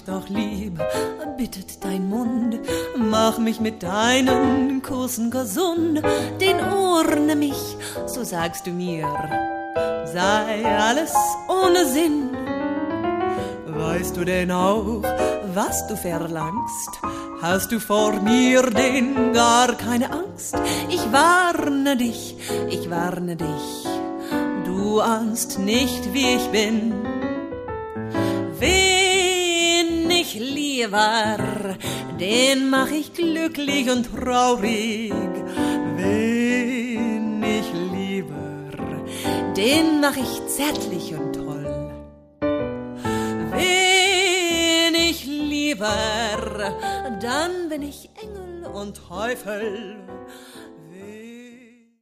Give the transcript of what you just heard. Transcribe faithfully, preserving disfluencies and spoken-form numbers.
doch lieb, bittet dein Mund, mach mich mit deinen Kussen gesund. Den Ohren mich, so sagst du mir, sei alles ohne Sinn. Weißt du denn auch, was du verlangst? Hast du vor mir denn gar keine Angst? Ich warne dich, ich warne dich, du ahnst nicht, wie ich bin. Wen ich lieber, den mach ich glücklich und traurig. Wen ich lieber, den mach ich zärtlich und toll. Wen ich lieber, dann bin ich Engel und Teufel.